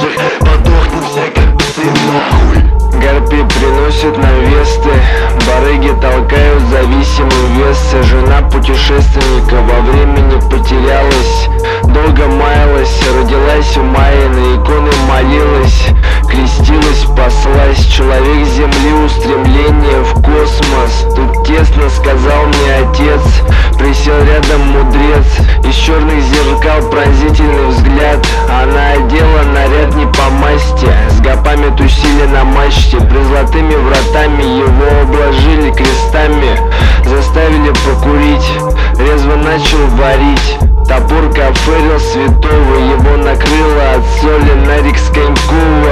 ушах. Подохнем все как псы, нахуй. Гарпи приносит нам весты, барыги толкают зависимый вес. Жена путешественника во времени потерялась, долго маялась, родилась у Майи, на иконы молилась, крестилась, паслась. Человек земли, устремление в космос. Тут тесно, сказал мне отец. Присел рядом мудрец, из черных зеркал пронзительный взгляд. Она одела наряд не по масти, с гопами тусили на мачте. Призлатыми вратами его обложили крестами, заставили покурить, резво начал варить. Топор кафырил святого, его накрыло от соли. Нарик с коньковой